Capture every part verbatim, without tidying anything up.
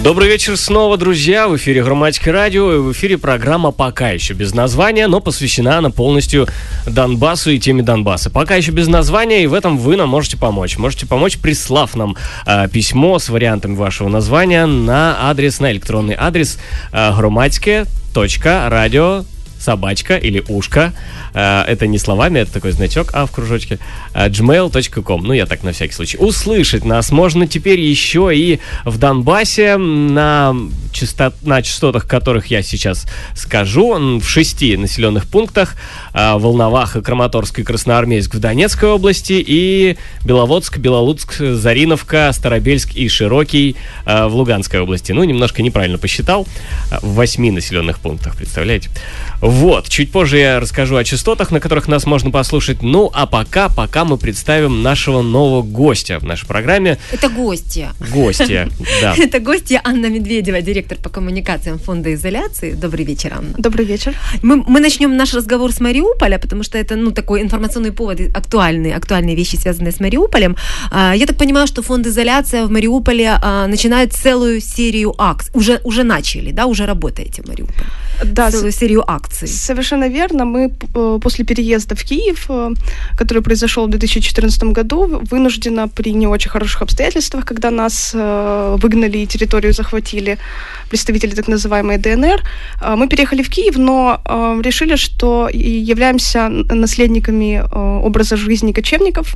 Добрый вечер снова, друзья. В эфире Громадьке радио, и в эфире программа «Пока еще без названия», но посвящена она полностью Донбассу и теме Донбасса. Пока еще без названия, и в этом вы нам можете помочь. Можете помочь, прислав нам э, письмо с вариантами вашего названия на адрес, на электронный адрес э, громадьке точка радио собачка или ушка. Это не словами, это такой значок, а в кружочке. джимейл точка ком. Ну, я так на всякий случай. Услышать нас можно теперь еще и в Донбассе на, частот, на частотах, которых я сейчас скажу, в шести населенных пунктах: Волновах, Краматорск и Красноармейск в Донецкой области, и Беловодск, Белолуцк, Зариновка, Старобельск и Широкий в Луганской области. Ну, немножко неправильно посчитал. В восьми населенных пунктах, представляете? Вот, чуть позже я расскажу о частотах, на которых нас можно послушать. Ну, а пока, пока мы представим нашего нового гостя в нашей программе. Это гостья. Гостья, да. Это гостья Анна Медведева, директор по коммуникациям Фонда изоляции. Добрый вечер, Анна. Добрый вечер. Мы, мы начнем наш разговор с Мариуполя, потому что это, ну, такой информационный повод, актуальные, актуальные вещи, связанные с Мариуполем. А, я так понимаю, что Фонд изоляция в Мариуполе а, начинает целую серию акций. Уже, уже начали, да, уже работаете в Мариуполе? Да, целую серию акций. Совершенно верно. Мы после переезда в Киев, который произошел в две тысячи четырнадцатом году, вынужденно при не очень хороших обстоятельствах, когда нас выгнали и территорию захватили представители так называемой ДНР, мы переехали в Киев, но решили, что являемся наследниками образа жизни кочевников.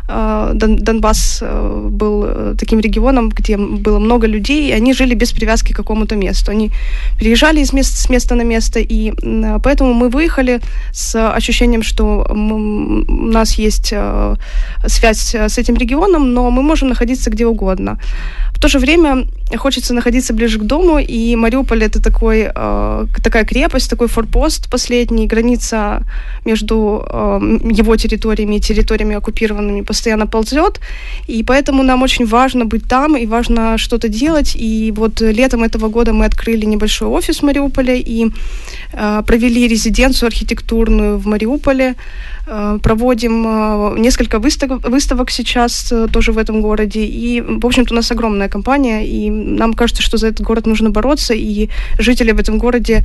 Донбасс был таким регионом, где было много людей, и они жили без привязки к какому-то месту. Они переезжали из места, с места на место, и поэтому мы выехали с ощущением, что мы, у нас есть связь с этим регионом, но мы можем находиться где угодно. В то же время хочется находиться ближе к дому, и Мариуполь — это такой, такая крепость, такой форпост последний, граница между его территориями и территориями оккупированными постоянно ползет, и поэтому нам очень важно быть там, и важно что-то делать. И вот летом этого года мы открыли небольшой офис в Мариуполе и провели резиденцию архитектурную в Мариуполе. Проводим несколько выставок, выставок сейчас тоже в этом городе. И, в общем-то, у нас огромная компания, и нам кажется, что за этот город нужно бороться, и жители в этом городе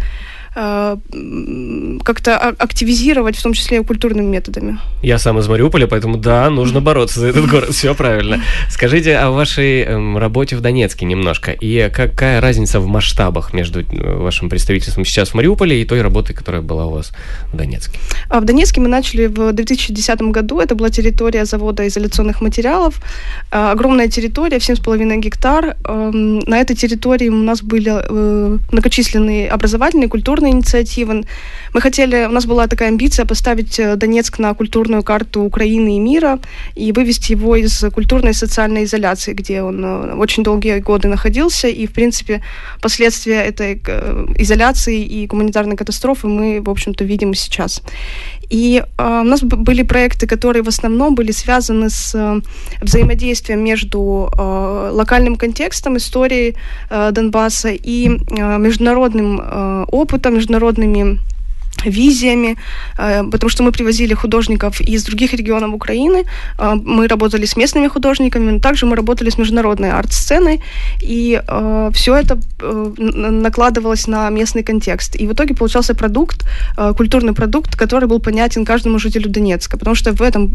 как-то активизировать, в том числе и культурными методами. Я сам из Мариуполя, поэтому да, нужно бороться за этот город, все правильно. Скажите о вашей эм, работе в Донецке немножко, и какая разница в масштабах между вашим представительством сейчас в Мариуполе и той работой, которая была у вас в Донецке? В Донецке мы начали в две тысячи десятом году, это была территория завода изоляционных материалов, огромная территория, семь с половиной гектар. На этой территории у нас были многочисленные образовательные, культурные инициативы. Мы хотели, у нас была такая амбиция поставить Донецк на культурную карту Украины и мира и вывести его из культурной и социальной изоляции, где он очень долгие годы находился, и, в принципе, последствия этой изоляции и гуманитарной катастрофы мы, в общем-то, видим и сейчас. И э, у нас были проекты, которые в основном были связаны с э, взаимодействием между э, локальным контекстом истории э, Донбасса и э, международным э, опытом, международными визиями, потому что мы привозили художников из других регионов Украины, мы работали с местными художниками, но также мы работали с международной арт-сценой, и все это накладывалось на местный контекст. И в итоге получался продукт, культурный продукт, который был понятен каждому жителю Донецка, потому что в этом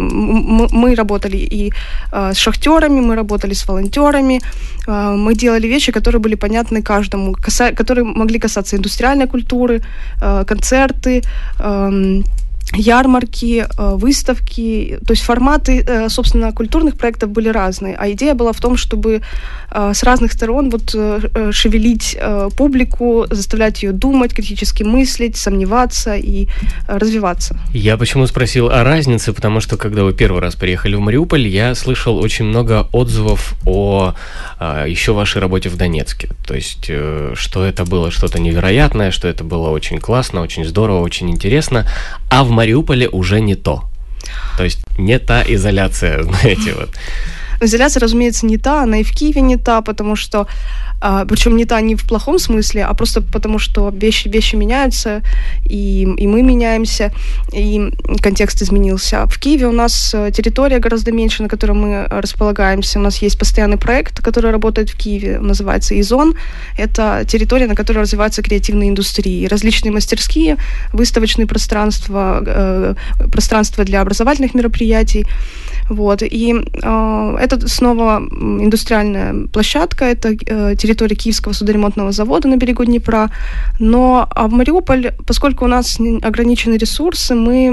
мы работали и с шахтерами, мы работали с волонтерами, мы делали вещи, которые были понятны каждому, которые могли касаться индустриальной культуры, концертов, концерты, э, ярмарки, э, выставки. То есть форматы, э, собственно, культурных проектов были разные. А идея была в том, чтобы э, с разных сторон вот, э, шевелить э, публику, заставлять ее думать, критически мыслить, сомневаться и э, развиваться. Я почему спросил о разнице, потому что, когда вы первый раз приехали в Мариуполь, я слышал очень много отзывов о э, еще вашей работе в Донецке. То есть, э, что это было что-то невероятное, что это было очень классно, очень здорово, очень интересно, а в Мариуполе уже не то. То есть не та изоляция, знаете, вот. Изоляция, разумеется, не та, она и в Киеве не та, потому что а, причем не та не в плохом смысле, а просто потому, что вещи, вещи меняются, и, и мы меняемся, и контекст изменился. В Киеве у нас территория гораздо меньше, на которой мы располагаемся. У нас есть постоянный проект, который работает в Киеве, называется «Изон». Это территория, на которой развиваются креативные индустрии, различные мастерские, выставочные пространства, э, пространства для образовательных мероприятий. Вот. И э, это снова индустриальная площадка, это э, территория Киевского судоремонтного завода на берегу Днепра. Но а в Мариуполь, поскольку у нас ограничены ресурсы, мы,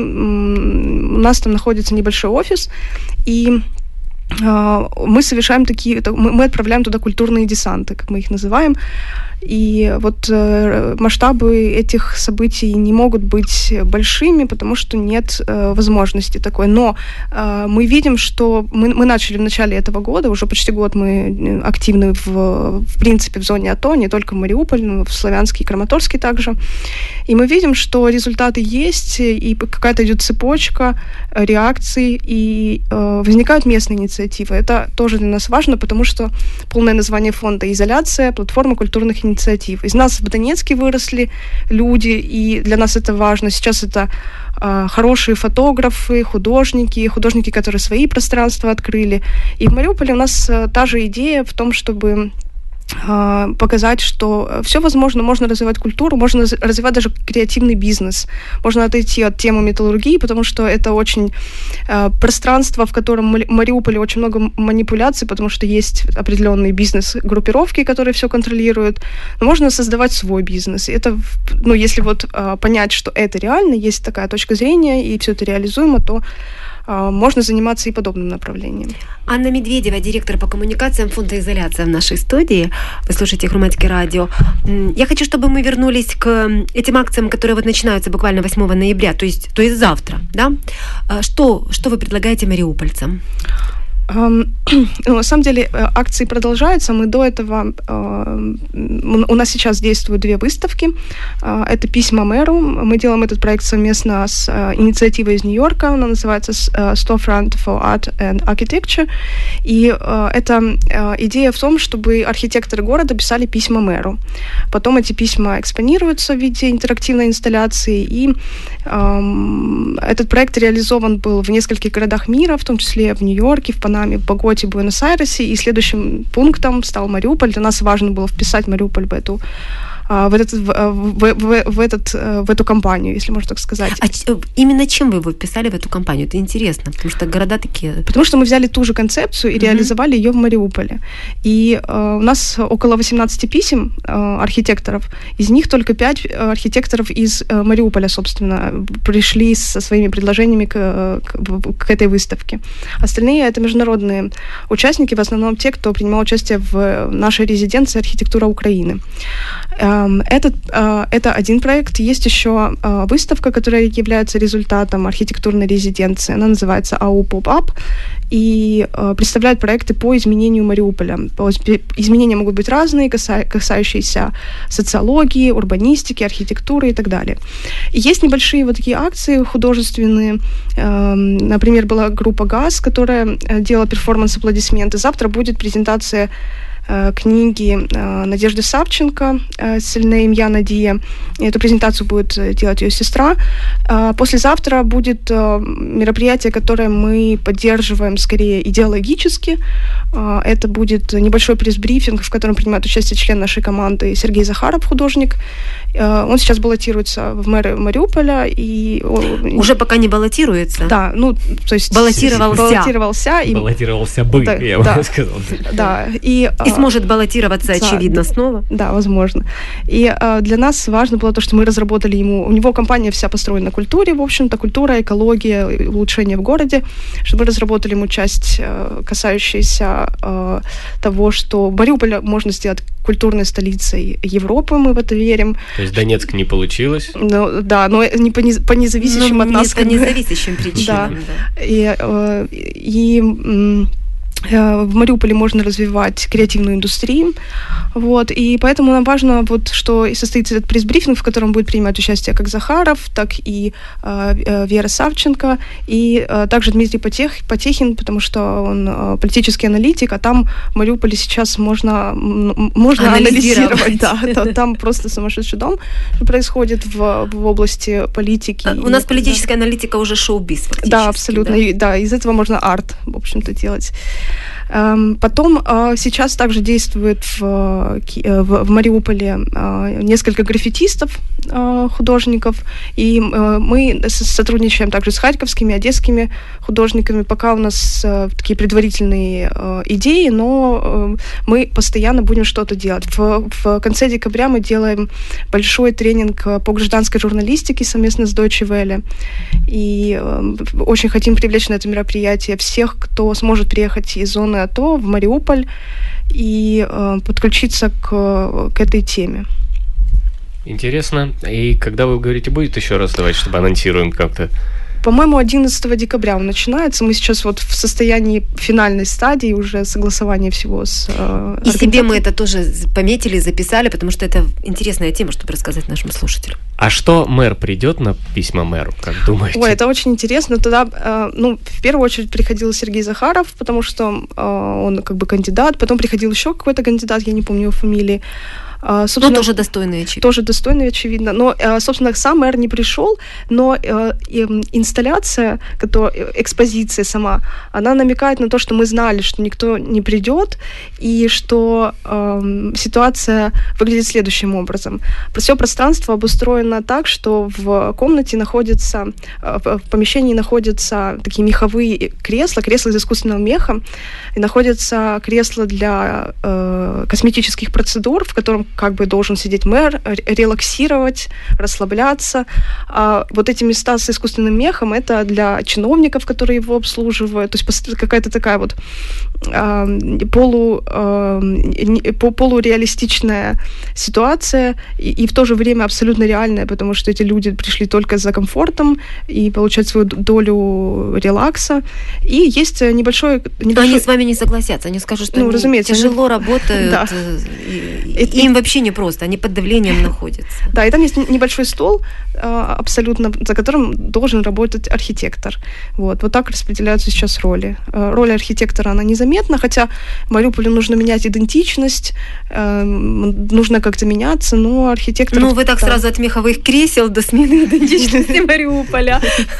у нас там находится небольшой офис, и э, мы совершаем такие, мы отправляем туда культурные десанты, как мы их называем. И вот э, масштабы этих событий не могут быть большими, потому что нет э, возможности такой. Но э, мы видим, что мы, мы начали в начале этого года, уже почти год мы активны в, в принципе в зоне АТО, не только в Мариуполь, но в Славянске и Краматорске также. И мы видим, что результаты есть, и какая-то идет цепочка реакций, и э, возникают местные инициативы. Это тоже для нас важно, потому что полное название фонда «Изоляция. Платформа культурных инициатив». инициатив. Из нас в Донецке выросли люди, и для нас это важно. Сейчас это э, хорошие фотографы, художники, художники, которые свои пространства открыли. И в Мариуполе у нас э, та же идея в том, чтобы э, показать, что все возможно, можно развивать культуру, можно развивать даже креативный бизнес. Можно отойти от темы металлургии, потому что это очень э, пространство, в котором в Мариуполе очень много манипуляций, потому что есть определенные бизнес-группировки, которые все контролируют. Но можно создавать свой бизнес. И это, ну, если вот э, понять, что это реально, есть такая точка зрения, и все это реализуемо, то можно заниматься и подобным направлением. Анна Медведева, директор по коммуникациям фонда «Изоляция» в нашей студии. Вы слушаете «Громадское радио». Я хочу, чтобы мы вернулись к этим акциям, которые вот начинаются буквально восьмого ноября, то есть, то есть завтра. Да? Что, что вы предлагаете мариупольцам? На самом деле акции продолжаются. Мы до этого... У нас сейчас действуют две выставки. Это «Письма мэру». Мы делаем этот проект совместно с инициативой из Нью-Йорка. Она называется «Storefront for Art and Architecture». И эта идея в том, чтобы архитекторы города писали письма мэру. Потом эти письма экспонируются в виде интерактивной инсталляции. И этот проект реализован был в нескольких городах мира, в том числе в Нью-Йорке, в Панаме, в Боготе, Буэнос-Айресе, и следующим пунктом стал Мариуполь. Для нас важно было вписать Мариуполь в эту в, этот, в, в, в, этот, в эту кампанию, если можно так сказать. А именно чем вы его вписали в эту кампанию? Это интересно, потому что города такие... Потому что мы взяли ту же концепцию и mm-hmm. реализовали ее в Мариуполе. И э, у нас около восемнадцать писем э, архитекторов, из них только пять архитекторов из э, Мариуполя, собственно, пришли со своими предложениями к, к, к этой выставке. Остальные — это международные участники, в основном те, кто принимал участие в нашей резиденции «Архитектура Украины». Этот, это один проект. Есть еще выставка, которая является результатом архитектурной резиденции. Она называется АУ Поп-Ап и представляет проекты по изменению Мариуполя. Изменения могут быть разные, касающиеся социологии, урбанистики, архитектуры и так далее. И есть небольшие вот такие акции художественные. Например, была группа ГАЗ, которая делала перформанс-аплодисменты. Завтра будет презентация книги Надежды Савченко «Сильнее я Надия». Эту презентацию будет делать ее сестра. Послезавтра будет мероприятие, которое мы поддерживаем скорее идеологически. Это будет небольшой пресс-брифинг, в котором принимает участие член нашей команды Сергей Захаров, художник. Он сейчас баллотируется в мэры Мариуполя. И... Уже пока не баллотируется? Да, ну, то есть... Баллотировался. Баллотировался. И... Баллотировался бы, да, я да, бы сказал. Да, и... И сможет баллотироваться, да, очевидно, снова. Да, возможно. И э, для нас важно было то, что мы разработали ему... У него компания вся построена на культуре, в общем-то, культура, экология, улучшение в городе, чтобы мы разработали ему часть, э, касающуюся э, того, что Мариуполь можно сделать культурной столицей Европы, мы в это верим. То есть Донецк не получилось? Ну, да, но не по, не, по независящим ну, от нас... По независящим причинам, да. Да. И... Э, и в Мариуполе можно развивать креативную индустрию, вот, и поэтому нам важно, вот, что и состоится этот пресс-брифинг, в котором будет принимать участие как Захаров, так и э, Вера Савченко, и э, также Дмитрий Потех, Потехин, потому что он э, политический аналитик, а там в Мариуполе сейчас можно, можно анализировать, анализировать да, то, там просто сумасшедший дом происходит в, в области политики. У нас политическая да. аналитика уже шоу-биз фактически. Да, абсолютно, да? И, да, из этого можно арт, в общем-то, делать. Потом сейчас также действует в, в, в Мариуполе несколько граффитистов, художников, и мы сотрудничаем также с харьковскими, одесскими художниками. Пока у нас такие предварительные идеи, но мы постоянно будем что-то делать. В, в конце декабря мы делаем большой тренинг по гражданской журналистике совместно с Deutsche Welle, и очень хотим привлечь на это мероприятие всех, кто сможет приехать из зоны АТО в Мариуполь и э, подключиться к, к этой теме. Интересно. И когда вы говорите, будет еще раз, давайте, чтобы анонсируем как-то. По-моему, одиннадцатого декабря он начинается. Мы сейчас вот в состоянии финальной стадии уже согласования всего с э, И себе мы это тоже пометили, записали, потому что это интересная тема, чтобы рассказать нашим слушателям. А что мэр придет на письма мэру, как думаете? Ой, это очень интересно. Туда, э, ну, в первую очередь приходил Сергей Захаров, потому что э, он как бы кандидат. Потом приходил еще какой-то кандидат, я не помню его фамилии. Но тоже достойный, очевидно. Тоже достойный, очевидно. Но, собственно, сам мэр не пришел, но инсталляция, экспозиция сама, она намекает на то, что мы знали, что никто не придет, и что э, ситуация выглядит следующим образом. Все пространство обустроено так, что в комнате находятся, в помещении находятся такие меховые кресла, кресла из искусственного меха, и находятся кресла для э, косметических процедур, в котором как бы должен сидеть мэр, релаксировать, расслабляться. А вот эти места с искусственным мехом — это для чиновников, которые его обслуживают. То есть какая-то такая вот а, полу, а, полуреалистичная ситуация и, и в то же время абсолютно реальная, потому что эти люди пришли только за комфортом и получать свою долю релакса. И есть небольшой... небольшой... Они с вами не согласятся, они скажут, что ну, они разумеется, тяжело они... работают, да. и, и, им вообще непросто, они под давлением находятся. Да, и там есть небольшой стол, абсолютно, за которым должен работать архитектор. Вот, вот так распределяются сейчас роли. Роль архитектора, она незаметна, хотя Мариуполю нужно менять идентичность, нужно как-то меняться, но архитектор... Ну, вы так да. сразу от меховых кресел до смены идентичности Мариуполя.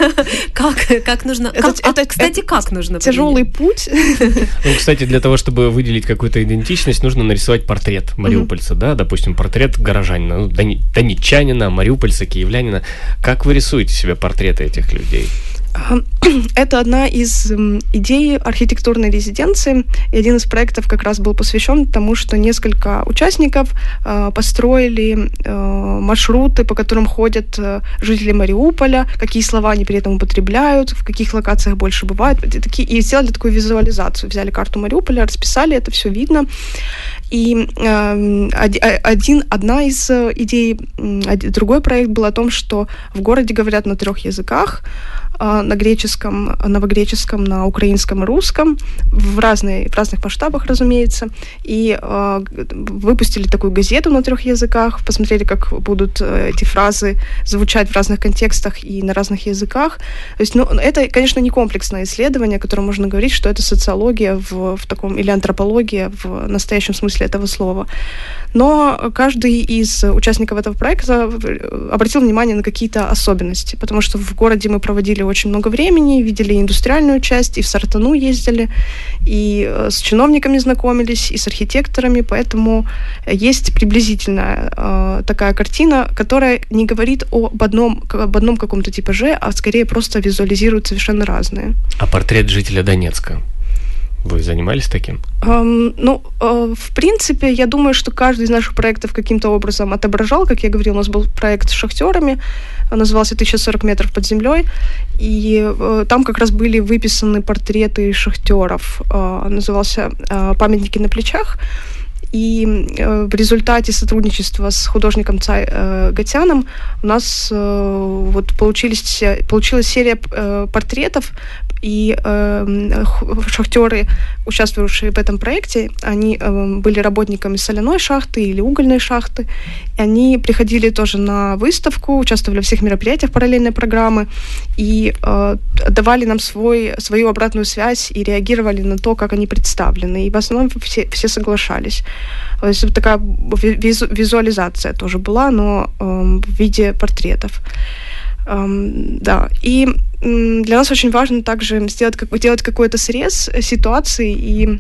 Как, как нужно... Это, как, это, а, кстати, это как нужно тяжелый путь. Ну, кстати, для того, чтобы выделить какую-то идентичность, нужно нарисовать портрет мариупольца, mm-hmm. да, допустим, портрет горожанина, ну, дони, донечанина, мариупольца, киевлянина. Как вы рисуете себе портреты этих людей? Это одна из идей архитектурной резиденции, и один из проектов как раз был посвящен тому, что несколько участников э, построили э, маршруты, по которым ходят э, жители Мариуполя, какие слова они при этом употребляют, в каких локациях больше бывают, и, такие, и сделали такую визуализацию, взяли карту Мариуполя, расписали, это все видно. И э, один, одна из идей, другой проект был о том, что в городе говорят на трех языках, на греческом, новогреческом, на украинском и русском, в, разные, в разных масштабах, разумеется. И э, выпустили такую газету на трех языках, посмотрели, как будут эти фразы звучать в разных контекстах и на разных языках. То есть, ну, это, конечно, не комплексное исследование, о котором можно говорить, что это социология в, в таком, или антропология в настоящем смысле этого слова. Но каждый из участников этого проекта обратил внимание на какие-то особенности, потому что в городе мы проводили очень много времени, видели индустриальную часть, и в Сартану ездили, и с чиновниками знакомились, и с архитекторами, поэтому есть приблизительная э, такая картина, которая не говорит об одном, об одном каком-то типаже, а скорее просто визуализирует совершенно разные. А портрет жителя Донецка? Вы занимались таким? Um, ну, uh, в принципе, я думаю, что каждый из наших проектов каким-то образом отображал. Как я говорила, у нас был проект с шахтерами, назывался «тысяча сорок метров под землей», и uh, там как раз были выписаны портреты шахтеров. Uh, назывался uh, «Памятники на плечах». И э, в результате сотрудничества с художником Цай э, Гатяном у нас э, вот получились, получилась серия э, портретов, и э, шахтеры, участвовавшие в этом проекте, они э, были работниками соляной шахты или угольной шахты. И они приходили тоже на выставку, участвовали во всех мероприятиях параллельной программы и э, давали нам свой, свою обратную связь и реагировали на то, как они представлены. И в основном все, все соглашались. То есть такая визу, визуализация тоже была, но э, в виде портретов. Um, да, и м, для нас очень важно также сделать, как, делать какой-то срез ситуации и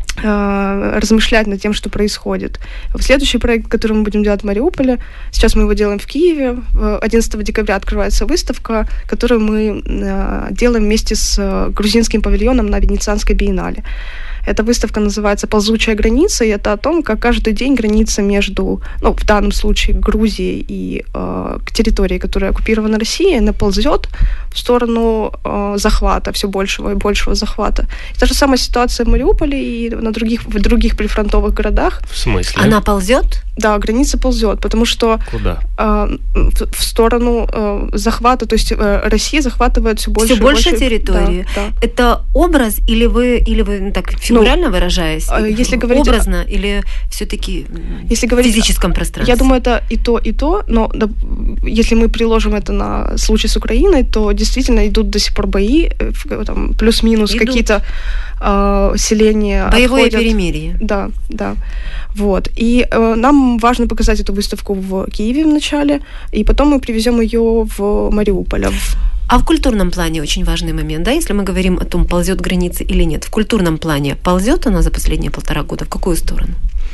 э, размышлять над тем, что происходит. Следующий проект, который мы будем делать в Мариуполе, сейчас мы его делаем в Киеве, одиннадцатого декабря открывается выставка, которую мы э, делаем вместе с грузинским павильоном на Венецианской биеннале. Эта выставка называется «Ползучая граница», и это о том, как каждый день граница между, ну, в данном случае, Грузией и э, территорией, которая оккупирована Россией, она ползет в сторону э, захвата, все большего и большего захвата. Та же самая ситуация в Мариуполе и на других, в других прифронтовых городах. В смысле? Она ползет? Да, граница ползет, потому что Куда? Э, в, в сторону э, захвата, то есть э, Россия захватывает все больше все и больше больше территории. Да, да. Это образ или вы, или вы ну, так фигурально ну, выражаясь? Если говорить образно или все-таки если говорить, в физическом пространстве? Я думаю, это и то, и то, но да, если мы приложим это на случай с Украиной, то действительно идут до сих пор бои, там, плюс-минус идут. Какие-то э, селения боевое отходят. Перемирие. Да, да. Вот. И э, нам важно показать эту выставку в Киеве вначале, и потом мы привезем ее в Мариуполь. А в культурном плане очень важный момент, да, если мы говорим о том, ползет граница или нет. В культурном плане ползет она за последние полтора года? В какую сторону?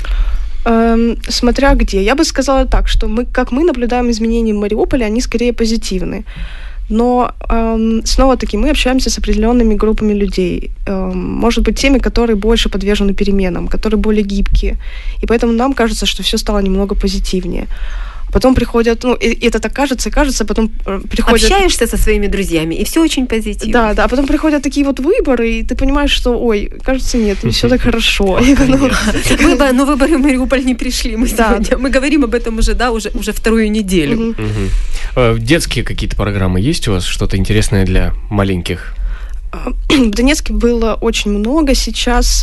Эм, смотря где. Я бы сказала так, что мы, как мы наблюдаем изменения в Мариуполе, они скорее позитивны. Но эм, снова-таки мы общаемся с определенными группами людей. Эм, может быть, теми, которые больше подвержены переменам, которые более гибкие. И поэтому нам кажется, что все стало немного позитивнее. Потом приходят, ну, и, и это так кажется, кажется, потом приходят... Общаешься со своими друзьями, и все очень позитивно. Да, да, а потом приходят такие вот выборы, и ты понимаешь, что, ой, кажется, нет, не все так хорошо. Но выборы в Мариуполь не пришли. Мы говорим об этом уже, да, уже вторую неделю. Детские какие-то программы есть у вас? Что-то интересное для маленьких? В Донецке было очень много. Сейчас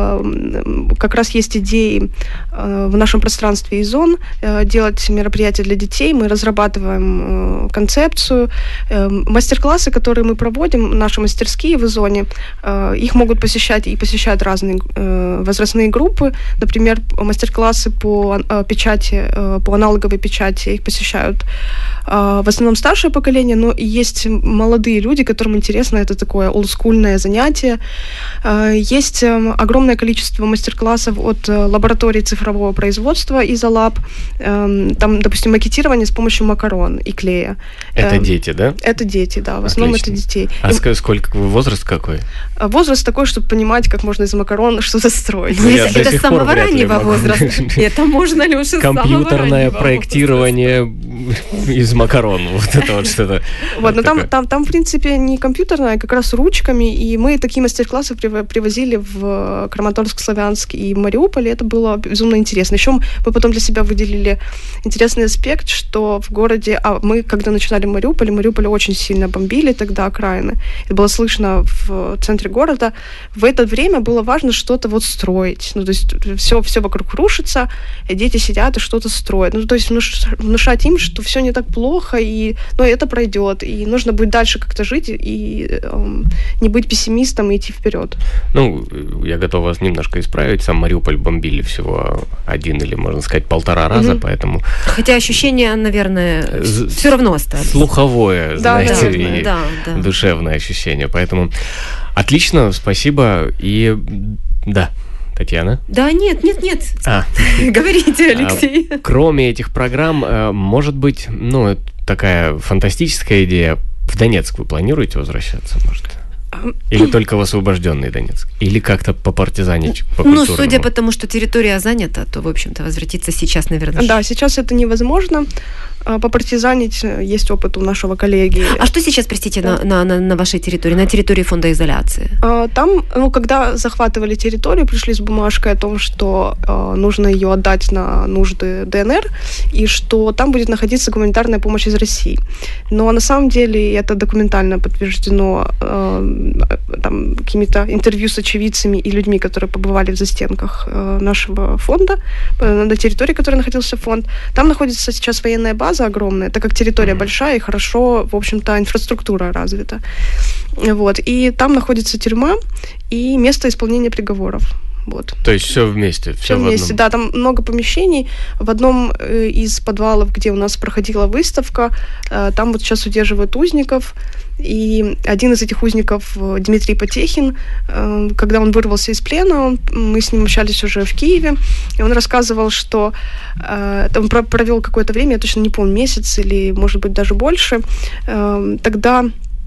э, как раз есть идеи э, в нашем пространстве ИЗОН э, делать мероприятия для детей. Мы разрабатываем э, концепцию. Э, мастер-классы, которые мы проводим, наши мастерские в ИЗОНе, э, их могут посещать и посещают разные э, возрастные группы. Например, мастер-классы по э, печати, э, по аналоговой печати, их посещают э, в основном старшее поколение, но и есть молодые люди, которым интересно это такое олдскульное занятие. Есть огромное количество мастер-классов от лаборатории цифрового производства Изолаб. Там, допустим, макетирование с помощью макарон и клея. Это дети, да? Это дети, да. В основном Отлично. Это детей. А и... сколько возраст какой? Возраст такой, чтобы понимать, как можно из макарон что-то строить. Ну, это с самого раннего возраста. Это можно, Лёша, с самого раннего компьютерное проектирование из макарон. Вот это вот что-то. Вот, но там, там, там, в принципе, не компьютерное, а как раз ручками, и мы такие мастер-классы привозили в Краматорск, Славянск и Мариуполь, и это было безумно интересно. Еще мы потом для себя выделили интересный аспект, что в городе, а мы, когда начинали в Мариуполе, Мариуполь очень сильно бомбили тогда окраины, это было слышно в центре города, в это время было важно что-то вот строить, ну, то есть все, все вокруг рушится, и дети сидят и что-то строят, ну, то есть внушать им, что все не так плохо, и, ну, это пройдет, и нужно будет дальше как-то жить, и эм, не быть пессимистом и идти вперед. Ну, я готов вас немножко исправить. Сам Мариуполь бомбили всего один или, можно сказать, полтора раза, mm-hmm. поэтому... Хотя ощущения, наверное, З- все равно остались. Слуховое, да, знаете, да, и да, да. душевное ощущение. Поэтому отлично, спасибо. И да, Татьяна? Да, нет, нет, нет. А. Говорите, Алексей. А, кроме этих программ, может быть, ну, такая фантастическая идея. В Донецк вы планируете возвращаться, может? Или только в освобожденный Донецк? Или как-то попартизанить по Ну, культурному? судя по тому, что территория занята, то, в общем-то, возвратиться сейчас, наверное... Да, сейчас это невозможно. Попартизанить есть опыт у нашего коллеги. А что сейчас, простите, да. на, на, на вашей территории, на территории фонда изоляции? Там, ну, когда захватывали территорию, пришли с бумажкой о том, что э, нужно ее отдать на нужды ДНР, и что там будет находиться гуманитарная помощь из России. Но на самом деле это документально подтверждено э, там, какими-то интервью с очевидцами и людьми, которые побывали в застенках э, нашего фонда, э, на территории, которой находился фонд. Там находится сейчас военная база огромная, так как территория большая и хорошо, в общем-то, инфраструктура развита. Вот. И там находится тюрьма и место исполнения приговоров. Вот. То есть все вместе? Все вместе, да. Там много помещений. В одном из подвалов, где у нас проходила выставка, там вот сейчас удерживают узников. И один из этих узников, Дмитрий Потехин, когда он вырвался из плена, он, мы с ним общались уже в Киеве, и он рассказывал, что он провел какое-то время, я точно не помню, месяц или, может быть, даже больше. Тогда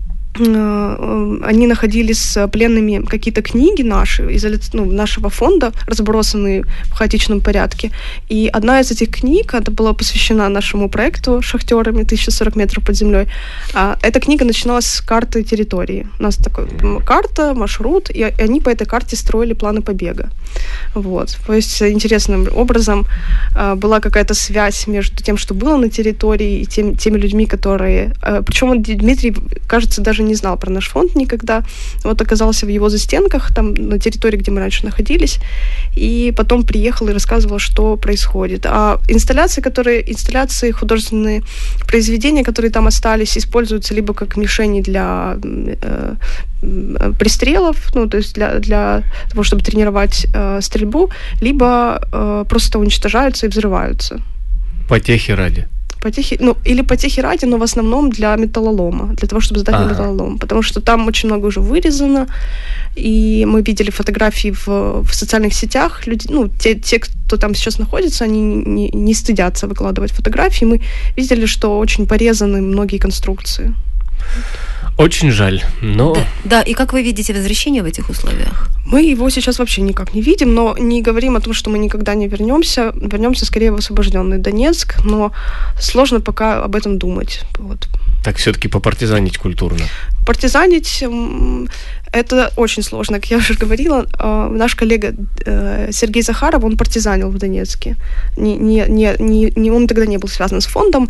они находили с пленными какие-то книги наши, изоля... ну, нашего фонда, разбросанные в хаотичном порядке. И одна из этих книг, это была посвящена нашему проекту «Шахтерами. тысяча сорок метров под землей». Эта книга начиналась с карты территории. У нас такая карта, маршрут, и они по этой карте строили планы побега. Вот. То есть интересным образом была какая-то связь между тем, что было на территории, и тем, теми людьми, которые... Причем Дмитрий, кажется, даже не знал про наш фонд никогда. Вот оказался в его застенках, там на территории, где мы раньше находились, и потом приехал и рассказывал, что происходит. А инсталляции, которые, инсталляции, художественные произведения, которые там остались, используются либо как мишени для э, пристрелов, ну, то есть для, для того, чтобы тренировать э, стрельбу, либо э, просто уничтожаются и взрываются. Потехи ради. Потехи, ну, или потехи ради, но в основном для металлолома, для того, чтобы сдать ага. металлолом, потому что там очень много уже вырезано, и мы видели фотографии в, в социальных сетях, люди, ну, те, те, кто там сейчас находится, они не, не стыдятся выкладывать фотографии, мы видели, что очень порезаны многие конструкции. Очень жаль, но... Да, да, и как вы видите возвращение в этих условиях? Мы его сейчас вообще никак не видим, но не говорим о том, что мы никогда не вернемся. Вернемся скорее в освобожденный Донецк, но сложно пока об этом думать. Вот. Так все-таки попартизанить культурно. Партизанить это очень сложно. Как я уже говорила, наш коллега Сергей Захаров, он партизанил в Донецке. Не, не, не, не, он тогда не был связан с фондом.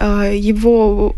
Его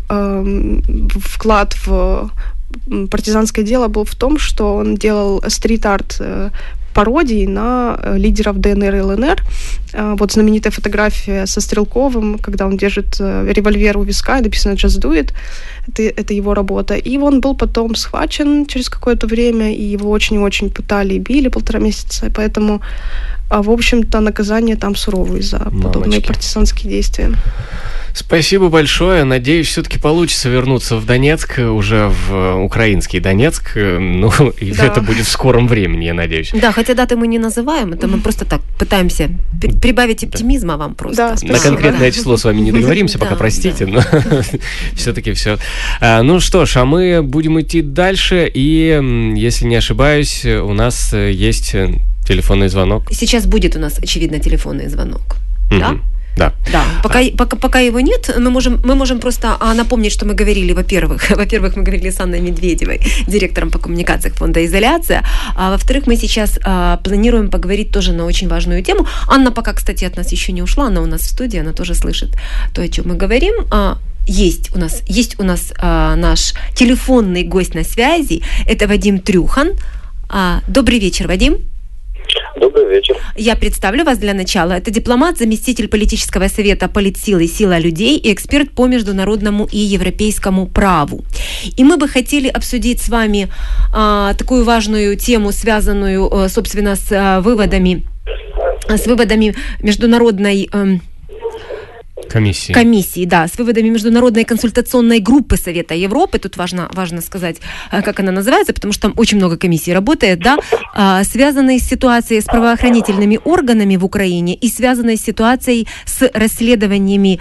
вклад в партизанское дело был в том, что он делал стрит-арт пародии на лидеров ДНР и ЛНР. Вот знаменитая фотография со Стрелковым, когда он держит револьвер у виска, и написано «Just do it». Это, это его работа. И он был потом схвачен через какое-то время, и его очень-очень пытали и били полтора месяца. Поэтому, в общем-то, наказание там суровое за подобные партизанские действия. Спасибо большое. Надеюсь, все-таки получится вернуться в Донецк, уже в украинский Донецк. Ну, и да. это будет в скором времени, я надеюсь. Да, хотя даты мы не называем, это мы просто так пытаемся прибавить оптимизма вам просто. Да, на конкретное число с вами не договоримся, пока, простите, но все-таки все. Ну что ж, а мы будем идти дальше, и, если не ошибаюсь, у нас есть телефонный звонок. Сейчас будет у нас, очевидно, телефонный звонок, да? Да. Да. Пока, а. пока, пока его нет, мы можем, мы можем просто а, напомнить, что мы говорили, во-первых, во-первых, мы говорили с Анной Медведевой, директором по коммуникациям фонда «Изоляция», а во-вторых, мы сейчас а, планируем поговорить тоже на очень важную тему. Анна пока, кстати, от нас еще не ушла, она у нас в студии, она тоже слышит то, о чем мы говорим. А, Есть у нас, есть у нас а, наш телефонный гость на связи, это Вадим Трюхан. А, добрый вечер, Вадим. Добрый вечер. Я представлю вас для начала. Это дипломат, заместитель политического совета политсилы «Сила людей» и эксперт по международному и европейскому праву. И мы бы хотели обсудить с вами а, такую важную тему, связанную, а, собственно, с а, выводами, с выводами международной... А, Комиссии. Комиссии, да, с выводами Международной консультационной группы Совета Европы. Тут важно, важно сказать, как она называется, потому что там очень много комиссий работает, да, связанные с ситуацией с правоохранительными органами в Украине и связанные с ситуацией с расследованиями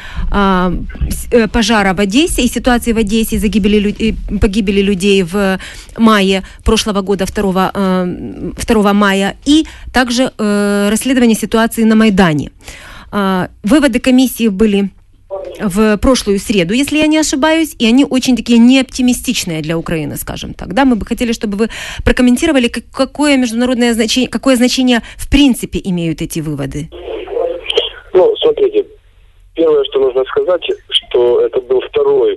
пожара в Одессе и ситуации в Одессе, загибели, погибели людей в мае прошлого года, второго мая, и также расследование ситуации на Майдане. Выводы комиссии были в прошлую среду, если я не ошибаюсь, и они очень такие неоптимистичные для Украины, скажем так. Да, мы бы хотели, чтобы вы прокомментировали, какое международное значение, какое значение в принципе имеют эти выводы. Ну, смотрите, первое, что нужно сказать, что это был второй,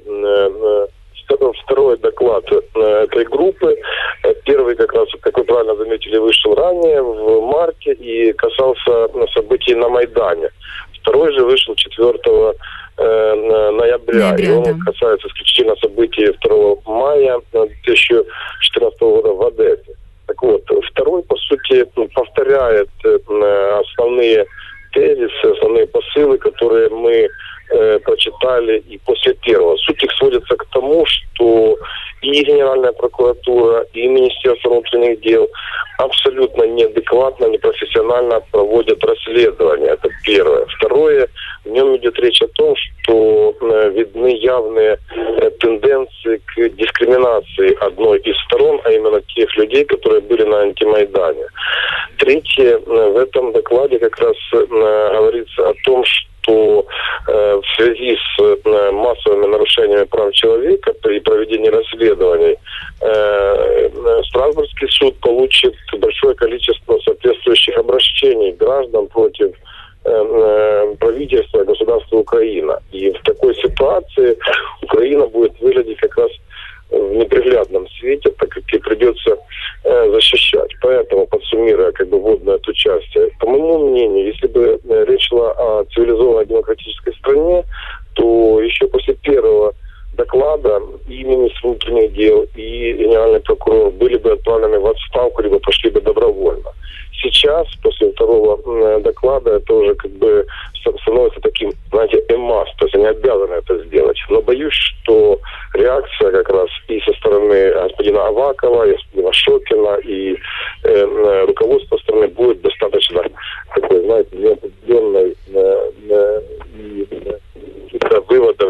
второй доклад этой группы. Первый, как раз, как вы правильно заметили, вышел ранее, в марте, и касался событий на Майдане. Второй же вышел четвёртого ноября, ноября, и он да. касается исключительно событий второго мая две тысячи четырнадцатого года в Одессе. Так вот, второй, по сути, повторяет основные тезисы, основные посылы, которые мы э, прочитали и после первого. Суть их сводится к тому, что и Генеральная прокуратура, и Министерство внутренних дел абсолютно неадекватно, непрофессионально проводят расследование. Это первое. Второе, в нем идет речь о том, что э, видны явные э, тенденции к дискриминации одной из сторон, а именно тех людей, которые были на антимайдане. Третье, э, в этом докладе как раз э, говорится о том, что э, в связи с э, массовыми нарушениями прав человека при проведении расследований э, Страсбургский суд получит большое количество соответствующих обращений граждан против э, правительства и государства Украина. И в такой ситуации Украина будет выглядеть как раз в неприглядном свете, так как ей придется э, защищать. Поэтому, подсуммируя как бы вводную эту часть, по моему мнению, если бы э, речь шла о цивилизованной демократической стране, то еще после первого доклада и министр внутренних дел, и генеральный прокурор были бы отправлены в отставку, либо пошли бы добровольно. Сейчас, после второго э, доклада, это уже как бы становится таким, знаете, эмас, то есть они обязаны это сделать. Но боюсь, что реакция как раз и со стороны господина Авакова, и господина Шокина, и э, э, руководства страны будет достаточно такой, знаете, неопределенной э, э, э, выводов.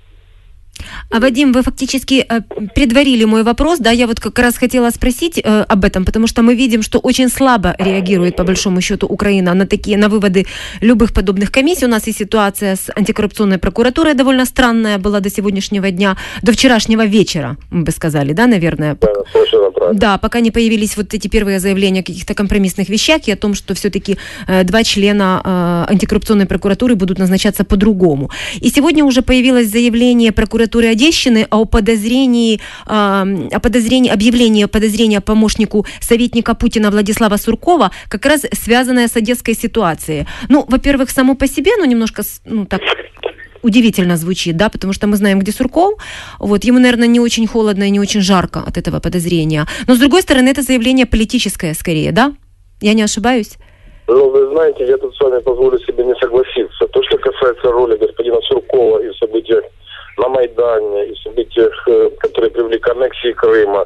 А, Вадим, вы фактически э, предварили мой вопрос, да, я вот как раз хотела спросить э, об этом, потому что мы видим, что очень слабо реагирует, по большому счету, Украина на такие, на выводы любых подобных комиссий. У нас и ситуация с антикоррупционной прокуратурой довольно странная была до сегодняшнего дня, до вчерашнего вечера, мы бы сказали, да, наверное? Да, совершенно правильно. Да, пока не появились вот эти первые заявления о каких-то компромиссных вещах и о том, что все-таки э, два члена э, антикоррупционной прокуратуры будут назначаться по-другому. И сегодня уже появилось заявление прокуратуры Одещины о подозрении, о подозрении, объявлении подозрения помощнику советника Путина Владислава Суркова, как раз связанное с одесской ситуацией. Ну, во-первых, само по себе, ну, немножко, ну, так удивительно звучит, да, потому что мы знаем, где Сурков, вот, ему, наверное, не очень холодно и не очень жарко от этого подозрения. Но, с другой стороны, это заявление политическое, скорее, да? Я не ошибаюсь? Ну, вы знаете, я тут с вами позволю себе не согласиться. То, что касается роли господина Суркова и событий на Майдане, и событиях, которые привели к аннексии Крыма,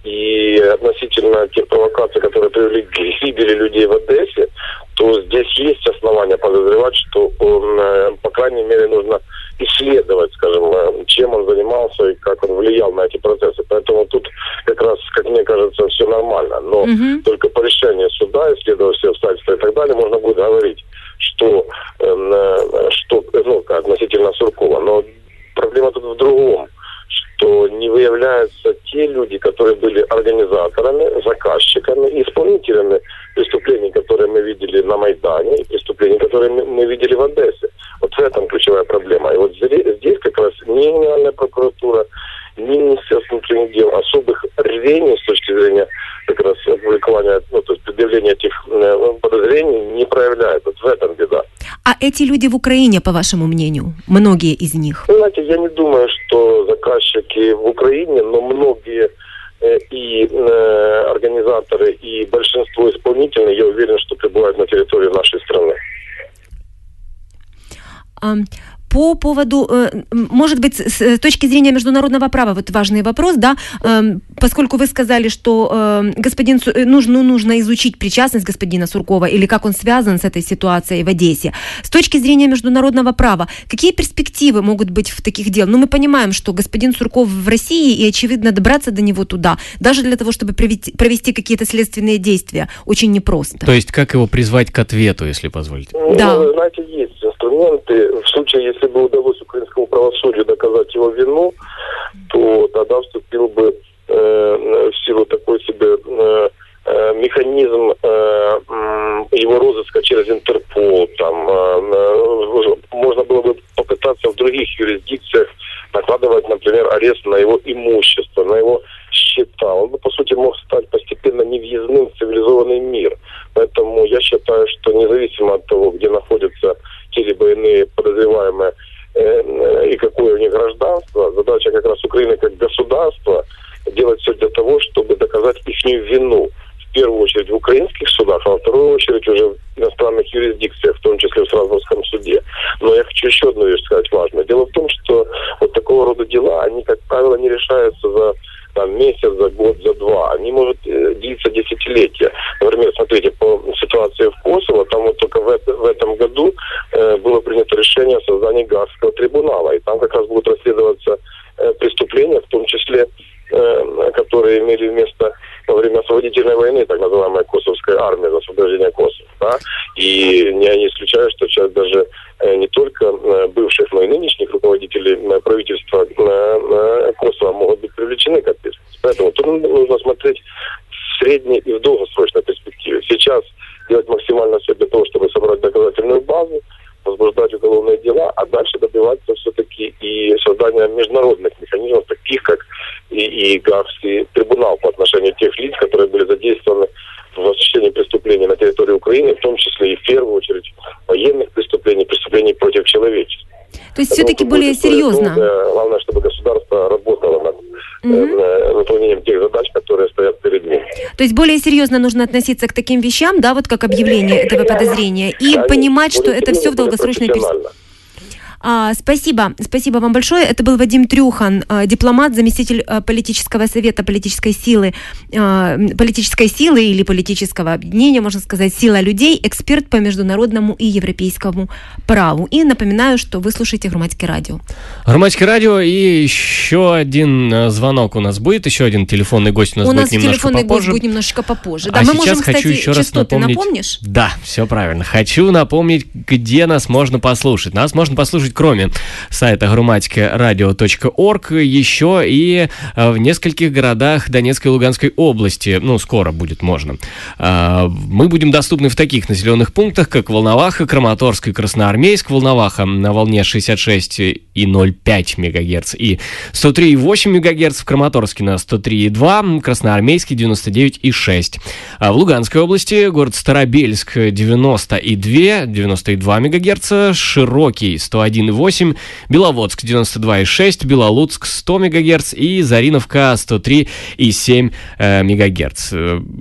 и относительно тех провокаций, которые привели к гибели людей в Одессе, то здесь есть основания подозревать, что он, по крайней мере, нужно исследовать, скажем, чем он занимался и как он влиял на эти процессы. Поэтому тут как раз, как мне кажется, все нормально. Но mm-hmm. только по решению суда, исследовать все обстоятельства и так далее, можно будет говорить, что, э, что ну, относительно Суркова. Но проблема тут в другом, что не выявляются те люди, которые были организаторами, заказчиками и исполнителями преступлений, которые мы видели на Майдане, и преступлений, которые мы видели в Одессе. Вот в этом ключевая проблема. И вот здесь как раз ни Генеральная прокуратура, ни Министерство внутренних дел особых рвений с точки зрения как раз опубликования, ну, то есть предъявления этих подозрений не проявляют. Вот в этом беда. А эти люди в Украине, по вашему мнению, многие из них? Знаете, я не думаю, что заказчики в Украине, но многие э, и э, организаторы, и большинство исполнителей, я уверен, что пребывают на территории нашей страны. А, по поводу, может быть, с точки зрения международного права, вот важный вопрос, да, поскольку вы сказали, что господин, нужно, нужно изучить причастность господина Суркова или как он связан с этой ситуацией в Одессе. С точки зрения международного права, какие перспективы могут быть в таких делах? Ну, мы понимаем, что господин Сурков в России, и, очевидно, добраться до него туда, даже для того, чтобы провести, провести какие-то следственные действия, очень непросто. То есть, как его призвать к ответу, если позволите? Да. Ну, знаете, есть инструменты. В случае, если бы удалось украинскому правосудию доказать его вину, то тогда вступил бы э, в силу такой себе э, э, механизм э, э, его розыска через Интерпол. Там, э, можно было бы попытаться в других юрисдикциях накладывать, например, арест на его имущество, на его счета. Он бы, по сути, мог стать постепенно невъездным в цивилизованный мир. Поэтому я считаю, что независимо от того, где находятся те либо иные подозреваемые э, и какое у них гражданство, задача как раз Украины как государства делать все для того, чтобы доказать их вину. В первую очередь в украинских судах, а во вторую очередь уже в иностранных юрисдикциях, в том числе в Страсбургском суде. Но я хочу еще одну вещь сказать важную. Дело в том, что вот такого рода дела, они, как правило, не решаются за там, месяц, за год, за два. Они могут э, длиться десятилетия. Например, смотрите, по ситуации в Косово, там вот только в, это, в этом году э, было принято решение о создании Гаагского трибунала. И там как раз будут расследоваться э, преступления, в том числе, э, которые имели место во время освободительной войны, так называемая Косовская армия за освобождение Косово. Да? И не, не исключаю, что сейчас даже э, не только э, бывших, но и нынешних руководителей э, правительства э, э, Косово могут быть привлечены к ответственности. Поэтому тут нужно смотреть в средней и в долгосрочной перспективе. Сейчас делать максимально все для того, чтобы собрать доказательную базу, возбуждать уголовные дела, а дальше добиваться все-таки и создания международных механизмов, таких как и, и Гаагский трибунал по отношению тех лиц, которые были задействованы в осуществлении преступлений на территории Украины, в том числе и в первую очередь военных преступлений, преступлений против человечества. То есть все-таки более серьезно. Долго, главное, чтобы государство работало над mm-hmm. э, выполнением тех задач, которые стоят перед ним. То есть более серьезно нужно относиться к таким вещам, да, вот как объявление этого подозрения, и да, понимать, что это все в долгосрочной перспективе. А, спасибо, спасибо вам большое. Это был Вадим Трюхан, дипломат, заместитель политического совета политической силы, политической силы или политического объединения, можно сказать, «Сила людей», эксперт по международному и европейскому праву. И напоминаю, что вы слушаете Громадское радио. Громадское радио, и еще один звонок у нас будет, еще один телефонный гость у нас у будет нас немножко телефонный попозже. гость будет немножечко попозже. Да, а мы сейчас можем, хочу кстати, еще раз напомнить. Напомнишь? Да, все правильно. Хочу напомнить, где нас можно послушать. Нас можно послушать кроме сайта громадское радио точка орг, еще и в нескольких городах Донецкой и Луганской области. Ну, скоро будет можно. Мы будем доступны в таких населенных пунктах, как Волноваха, Краматорск и Красноармейск. Волноваха на волне шестьдесят шесть и ноль пять мегагерц и сто три и восемь мегагерц, в Краматорске на сто три и два, Красноармейске девяносто девять и шесть. А в Луганской области город Старобельск девяносто и два, девяносто и два мегагерца, Широкий сто один и восемь, Беловодск девяносто два и шесть, Белолуцк сто мегагерц и Зариновка сто три и семь э, мегагерц.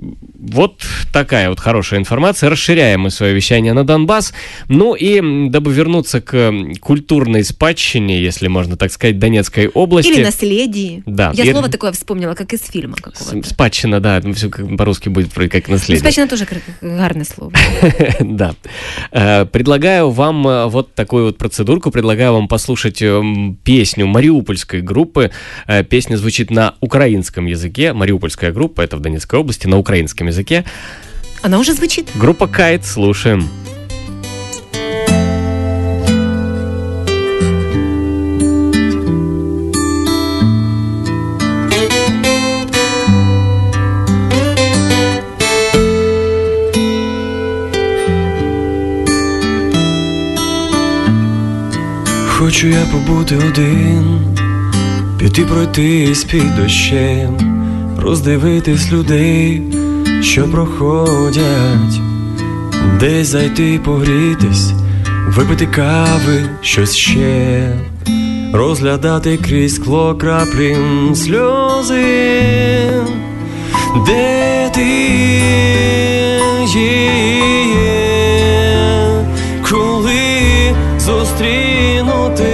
Вот такая вот хорошая информация. Расширяем мы свое вещание на Донбасс. Ну и дабы вернуться к культурной спадщине, если можно так сказать, Донецкой области. Или наследии. Да. Я и... слово такое вспомнила, как из фильма какого-то. Спадщина, да, все по-русски будет как наследие. Ну, спадщина тоже гарное слово. Да. Предлагаю вам вот такую вот процедурку. Предлагаю вам послушать песню мариупольской группы. Песня звучит на украинском языке. Мариупольская группа, это в Донецкой области, на украинском языке. Она уже звучит. Группа «Кайт», слушаем. Хочу я побути один, піти пройтись під дощем, роздивитись людей, що проходять, десь зайти погрітись, випити кави, щось ще, розглядати крізь скло краплі сльози. Де ти є, коли зустріну тебе?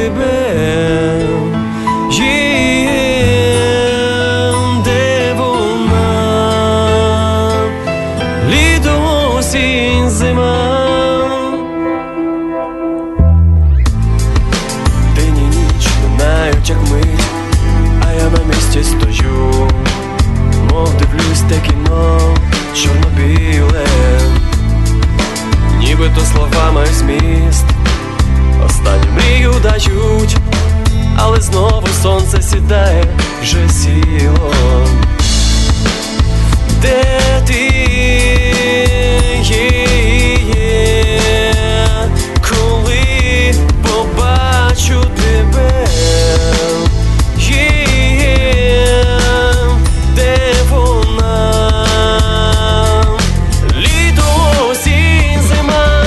те кіно чорно-біле, нібито словами зміст останню мрію дають, але знову сонце сідає, вже сіло. Де ти є, коли побачу тебе? Є, де вона? Літо, осінь, зима.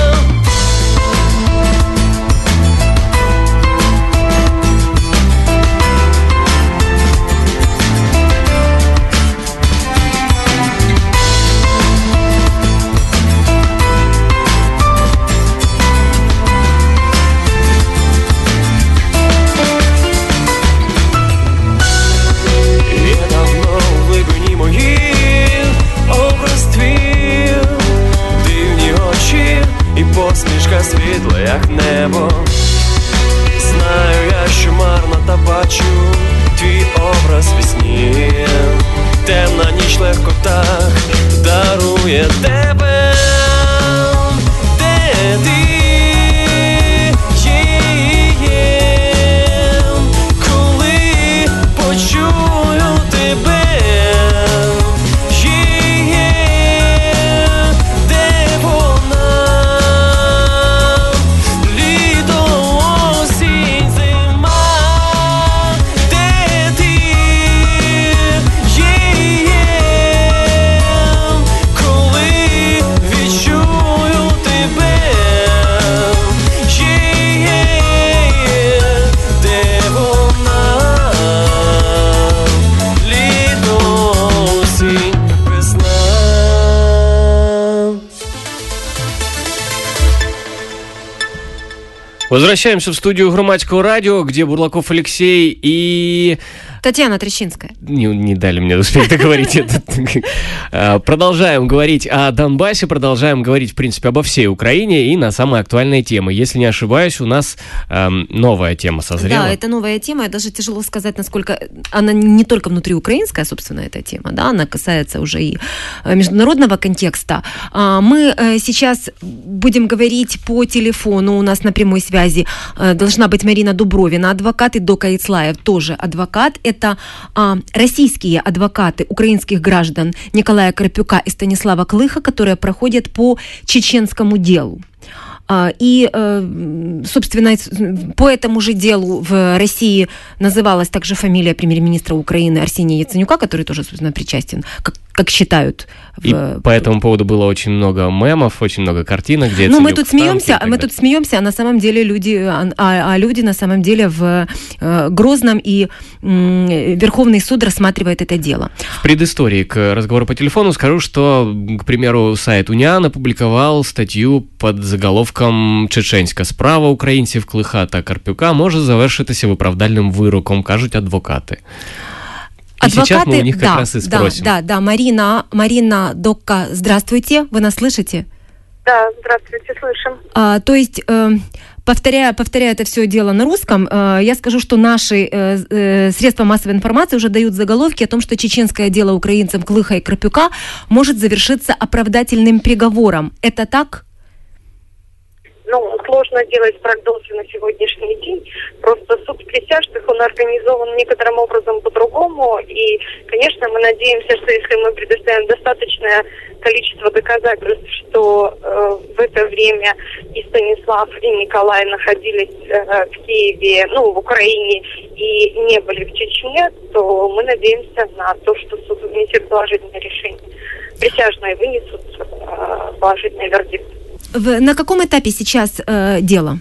Посмішка світла, як небо. Знаю я, що марно, та бачу твій образ в сні. Темна ніч легко так дарує тебе. Де ти є, коли почую тебе? Возвращаемся в студию Громадского радио, где Бурлаков Алексей и... Татьяна Трещинская. Не, не дали мне успеть договорить это. Продолжаем говорить о Донбассе, продолжаем говорить, в принципе, обо всей Украине и на самые актуальные темы. Если не ошибаюсь, у нас эм, новая тема созрела. Да, это новая тема, и даже тяжело сказать, насколько она не только внутриукраинская, собственно, эта тема, да, она касается уже и международного контекста. Мы сейчас будем говорить по телефону, у нас на прямой связи должна быть Марина Дубровина, адвокат, и Дока Ицлаев, тоже адвокат. Это а, российские адвокаты украинских граждан Николая Карпюка и Станислава Клыха, которые проходят по чеченскому делу. А, и, а, собственно, по этому же делу в России называлась также фамилия премьер-министра Украины Арсения Яценюка, который тоже, собственно, причастен, как, как считают. И в... по этому поводу было очень много мемов, очень много картинок, где Ну, мы тут смеемся, мы тут смеемся, а на самом деле люди, а, а люди на самом деле в э, Грозном, и э, Верховный суд рассматривает это дело. В предыстории к разговору по телефону скажу, что, к примеру, сайт Уніан опубликовал статтю під заголовком «Чеченська справа українців Клиха та Карпюка може завершитися виправдальним вироком», кажуть адвокати. И Адвокаты, сейчас мы у них как да, раз и спросим. Да, да, да, Марина, Марина Докка, здравствуйте, вы нас слышите? Да, здравствуйте, слышим. А, то есть, э, повторяя, повторяя это все дело на русском, э, я скажу, что наши э, э, средства массовой информации уже дают заголовки о том, что чеченское дело украинцам Клыха и Карпюка может завершиться оправдательным приговором. Это так? Ну, сложно делать прогнозы на сегодняшний день. Просто суд присяжных, он организован некоторым образом по-другому. И, конечно, мы надеемся, что если мы предоставим достаточное количество доказательств, что э, в это время и Станислав, и Николай находились э, в Киеве, ну, в Украине, и не были в Чечне, то мы надеемся на то, что суд вынесет положительное решение. Присяжные вынесут э, положительный вердикт. В, на каком этапе сейчас э, дело?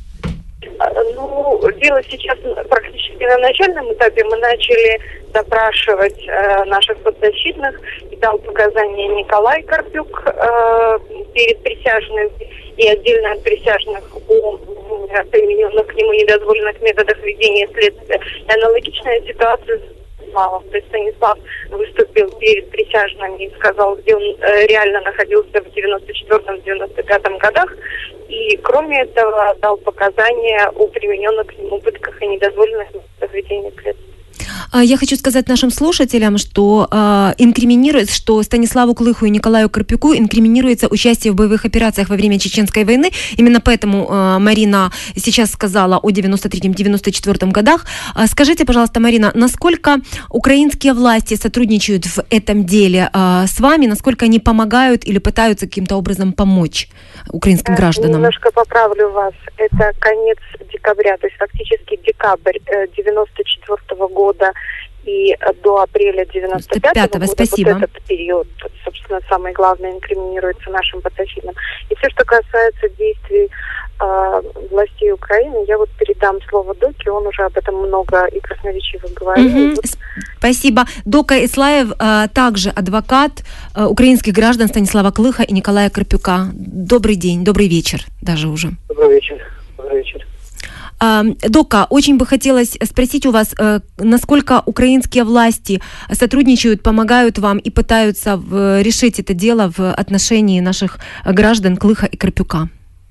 Ну, дело сейчас практически на начальном этапе. Мы начали допрашивать э, наших подзащитных, и дал показания Николай Карпюк э, перед присяжными и отдельно от присяжных о примененных к нему недозволенных методах ведения следствия. И аналогичная ситуация с Станиславом. То есть Станислав выступил перед присяжными и сказал, где он э, реально находился в девяносто четвёртом - девяносто пятом годах. И, кроме этого, дал показания о примененных к нему пытках и недозволенных методах ведения следствия. А, Я хочу сказать нашим слушателям, что а, инкриминирует, что Станиславу Клыху и Николаю Карпюку инкриминируется участие в боевых операциях во время Чеченской войны. Именно поэтому а, Марина сейчас сказала о девяносто третьем — девяносто четвёртом годах. А, Скажите, пожалуйста, Марина, насколько украинские власти сотрудничают в этом деле а, с вами, насколько они помогают или пытаются каким-то образом помочь украинским гражданам? Немножко поправлю вас. Это конец декабря, то есть фактически декабрь э, девяносто четвёртого года и до апреля девяносто пятого года. Спасибо. Вот этот период, собственно, самое главное, инкриминируется нашим подзащитным. И все, что касается действий э, властей Украины, я вот передам слово Доке, он уже об этом много и красноречиво говорил. Мгм. Вот. Спасибо. Дока Ислаев, а, также адвокат а, украинских граждан Станислава Клыха и Николая Карпюка. Добрый день, добрый вечер даже уже. Добрый вечер. Добрый вечер. А, Дока, очень бы хотелось спросить у вас, э, насколько украинские власти сотрудничают, помогают вам и пытаются в- решить это дело в отношении наших граждан Клыха и Карпюка.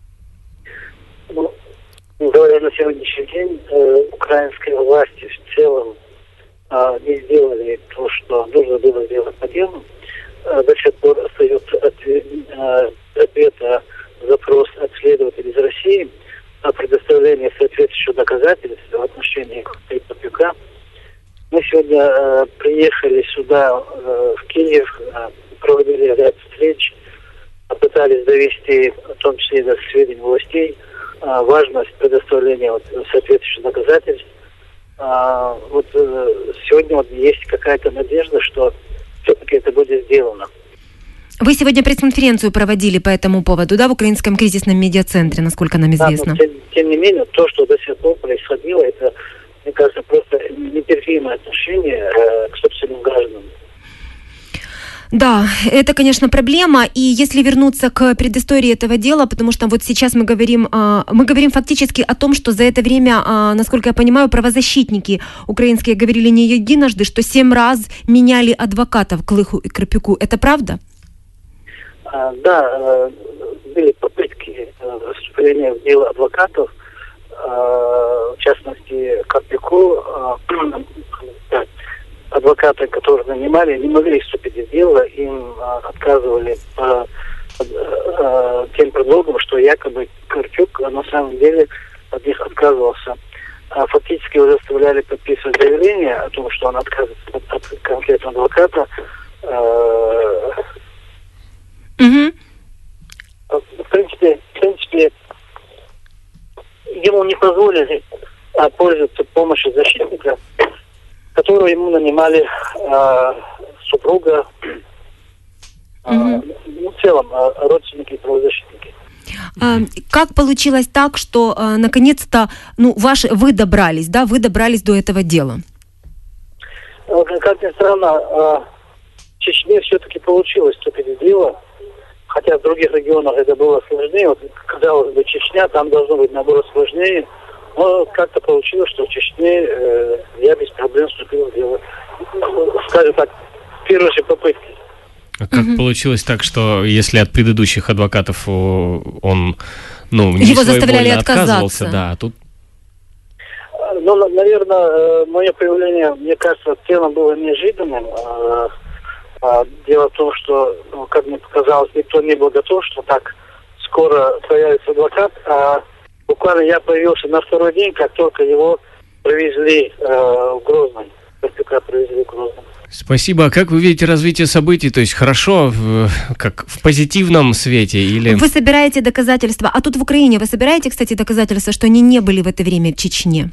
Ну, говоря на сегодняшний день, э, украинские власти в целом э, не сделали то, что нужно было сделать по делу. Э, до сих пор остается ответ, э, ответа запрос от следователей из России о предоставлении соответствующих доказательств в отношении Карпюка. Мы сегодня э, приехали сюда, э, в Киев, э, проводили ряд встреч, пытались довести, в том числе и до сведений властей, э, важность предоставления вот, соответствующих доказательств. А, вот э, сегодня вот есть какая-то надежда, что все-таки это будет сделано. Вы сегодня пресс-конференцию проводили по этому поводу, да, в Украинском кризисном медиацентре, насколько нам Да, известно? но тем, тем не менее, то, что до сих пор происходило, это, мне кажется, просто нетерпимое отношение э, к собственным гражданам. Да, это, конечно, проблема. И если вернуться к предыстории этого дела, потому что вот сейчас мы говорим, а, мы говорим фактически о том, что за это время, а, насколько я понимаю, правозащитники украинские говорили не единожды, что семь раз меняли адвокатов Клыху и Карпюку. Это правда? А, да, э, были попытки э, вступления в дело адвокатов, э, в частности, Карпюку, э, адвокаты, которые нанимали, не могли вступить в дело, им э, отказывали по э, э, тем предлогом, что якобы Карпюк, а на самом деле от них отказывался. А фактически его заставляли подписывать заявление о том, что он отказывается от, от конкретного адвоката. Э, Угу. В принципе, в принципе, ему не позволили а, пользоваться помощью защитника, которого ему нанимали а, супруга, а, Мгм. ну, в целом а, родственники и правозащитники. А, Как получилось так, что а, наконец-то, ну, ваши, вы добрались, да, вы добрались до этого дела? А, Как ни странно, а, в Чечне все-таки получилось вступить в дело, хотя в других регионах это было сложнее. Вот, казалось бы, Чечня, там должно быть, наоборот, сложнее. Но как-то получилось, что в Чечне э, я без проблем вступил в дело. Скажем так, в первой же попытке. А как Мгм. получилось так, что если от предыдущих адвокатов о, он, ну, не Его своевольно заставляли отказывался, отказаться. да, а тут А, Ну, на- наверное, мое появление, мне кажется, в целом было неожиданным. А, а, Дело в том, что, ну, как мне показалось, никто не был готов, что так скоро появится адвокат. А буквально я появился на второй день, как только его привезли э, в Грозный. Карпюка привезли в Грозный. спасибо. А как вы видите развитие событий? То есть хорошо, в- как в позитивном свете или... Вы собираете доказательства, а тут в Украине вы собираете, кстати, доказательства, что они не были в это время в Чечне?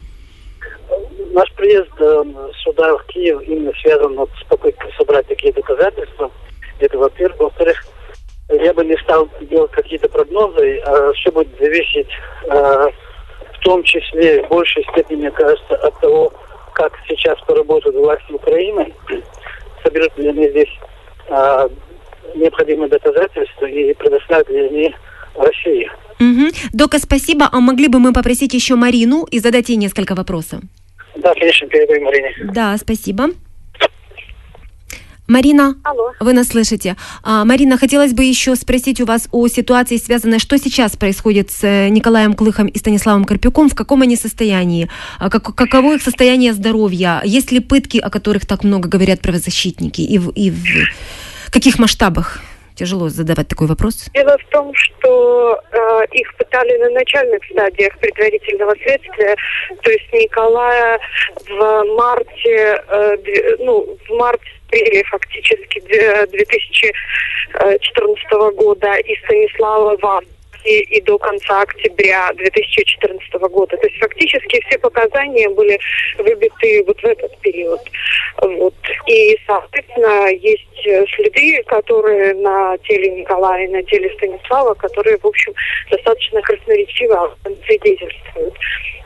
Наш приезд э, сюда, в Киев, именно связан вот с попыткой собрать такие доказательства. Это, во-первых. Во-вторых, я бы не стал делать какие-то прогнозы, а все будет зависеть э, в том числе в большей степени, мне кажется, от того, как сейчас поработают власти Украины, соберут ли они здесь э, необходимые доказательства и предоставят ли они России. Мгм. Дока, спасибо. А могли бы мы попросить еще Марину и задать ей несколько вопросов? Да, конечно, передаю Марине. Да, спасибо. Марина, Алло. вы нас слышите. А, Марина, хотелось бы еще спросить у вас о ситуации, связанной, что сейчас происходит с э, Николаем Клыхом и Станиславом Карпюком, в каком они состоянии, а, как, каково их состояние здоровья, есть ли пытки, о которых так много говорят правозащитники, и в, и в каких масштабах? Тяжело задавать такой вопрос. Дело в том, что э, их пытали на начальных стадиях предварительного следствия. То есть Николая в марте, э, две, ну, в марте фактически две тысячи четырнадцатого года и Станислава в августе и до конца октября две тысячи четырнадцатого года. То есть фактически все показания были выбиты вот в этот период. Вот. И, соответственно, есть следы, которые на теле Николая и на теле Станислава, которые, в общем, достаточно красноречиво свидетельствуют.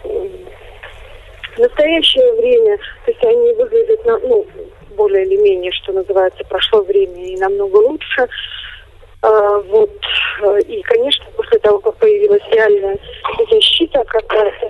В настоящее время, то есть они выглядят, на, ну, более или менее, что называется, прошло время и намного лучше. А, вот. И, конечно, после того, как появилась реальная защита какая-то.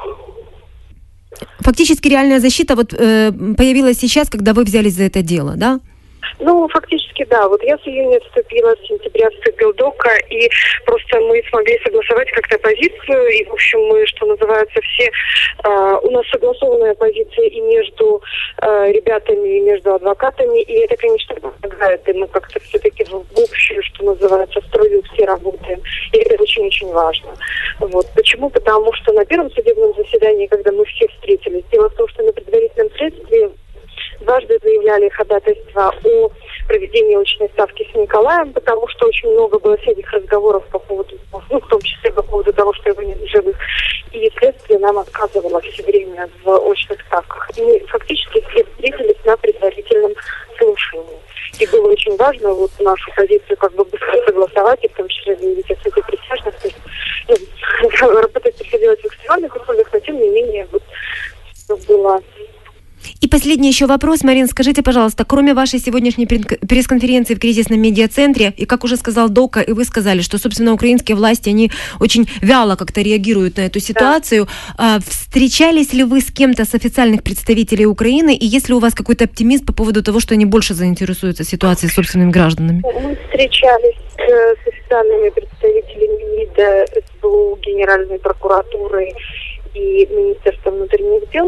Фактически реальная защита вот э, появилась сейчас, когда вы взялись за это дело, да? Ну, фактически, да. Вот я с июня вступила, с сентября вступил ДОКа, и просто мы смогли согласовать как-то позицию, и, в общем, мы, что называется, все... Э, у нас согласованная позиция и между э, ребятами, и между адвокатами, и это, конечно, помогает, и мы как-то все-таки в общую, что называется, строю все работаем, и это очень-очень важно. Вот. Почему? Потому что на первом судебном заседании, когда мы все встретились, дело в том, что на предварительном следствии дважды заявляли ходатайство о проведении очной ставки с Николаем, потому что очень много было всяких разговоров по поводу, ну, в том числе по поводу того, что его нет в живых. И следствие нам отказывало все время в очных ставках. И мы фактически все встретились на предварительном слушании. И было очень важно вот нашу позицию как бы быстро согласовать, и в том числе заявить о суде присяжных. То есть, ну, работать все делать в экстремальных условиях, но тем не менее вот было... И последний еще вопрос, Марин, скажите, пожалуйста, кроме вашей сегодняшней пресс-конференции в кризисном медиацентре, и как уже сказал ДОКа, и вы сказали, что, собственно, украинские власти, они очень вяло как-то реагируют на эту ситуацию, да. Встречались ли вы с кем-то, с официальных представителей Украины, и есть ли у вас какой-то оптимизм по поводу того, что они больше заинтересуются ситуацией с собственными гражданами? Мы встречались с официальными представителями МИДа, СБУ, Генеральной прокуратуры и Министерства внутренних дел.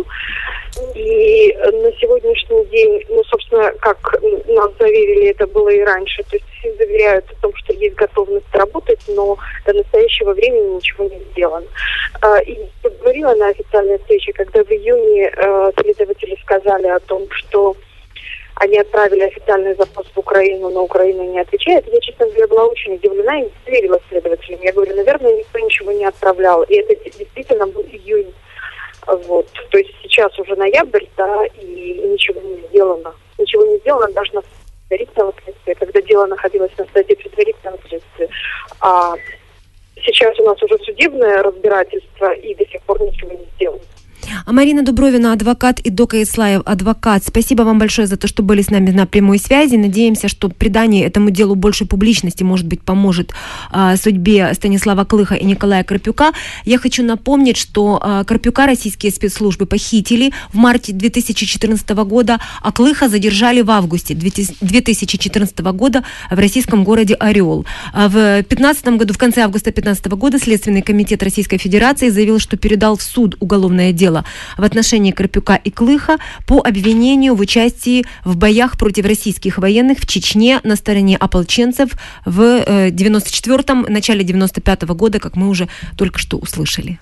И на сегодняшний день, ну, собственно, как нас заверили, это было и раньше, то есть все заверяют о том, что есть готовность работать, но до настоящего времени ничего не сделано. И я говорила на официальной встрече, когда в июне следователи сказали о том, что они отправили официальный запрос в Украину, но Украина не отвечает. Я, честно говоря, была очень удивлена и не верила следователям. Я говорю, наверное, никто ничего не отправлял. И это действительно был июнь. Вот. То есть сейчас уже ноябрь, да, и ничего не сделано. Ничего не сделано даже на предварительном следствии, когда дело находилось на стадии предварительного следствия. А сейчас у нас уже судебное разбирательство, и до сих пор ничего не сделано. А Марина Дубровина, адвокат, и ДОКа Ислаев, адвокат. Спасибо вам большое за то, что были с нами на прямой связи. Надеемся, что придание этому делу больше публичности, может быть, поможет а, судьбе Станислава Клыха и Николая Карпюка. Я хочу напомнить, что а, Карпюка российские спецслужбы похитили в марте две тысячи четырнадцатого года, а Клыха задержали в августе две тысячи четырнадцатого года в российском городе Орел. А в пятнадцатом году, в конце августа две тысячи пятнадцатого года Следственный комитет Российской Федерации заявил, что передал в суд уголовное дело в отношении Карпюка и Клыха по обвинению в участии в боях против российских военных в Чечне на стороне ополченцев в девяносто четвёртом, начале девяносто пятого года, как мы уже только что услышали.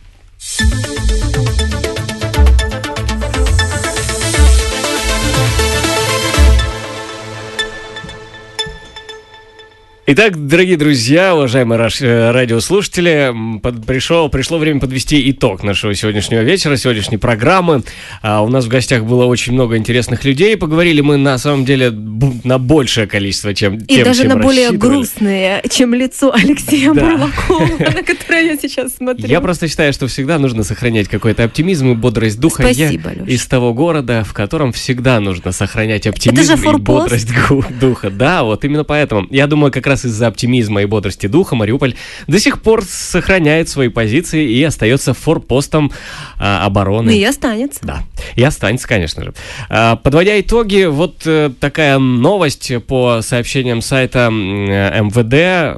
Итак, дорогие друзья, уважаемые радиослушатели, пришел, пришло время подвести итог нашего сегодняшнего вечера, сегодняшней программы. А у нас в гостях было очень много интересных людей. Поговорили мы, на самом деле, на большее количество, чем И тем, даже чем на более рассчитывали. Грустное, чем лицо Алексея Да. Бурлакова, на которое я сейчас смотрю. Я просто считаю, что всегда нужно сохранять какой-то оптимизм и бодрость духа. Спасибо, Я Лёш. из того города, в котором всегда нужно сохранять оптимизм же и форпост. бодрость гу- духа. Да, вот именно поэтому. Я думаю, как раз раз из-за оптимизма и бодрости духа Мариуполь до сих пор сохраняет свои позиции и остается форпостом а, обороны. Ну и останется. Да, и останется, конечно же. А, подводя итоги, вот э, такая новость по сообщениям сайта э, эм вэ дэ,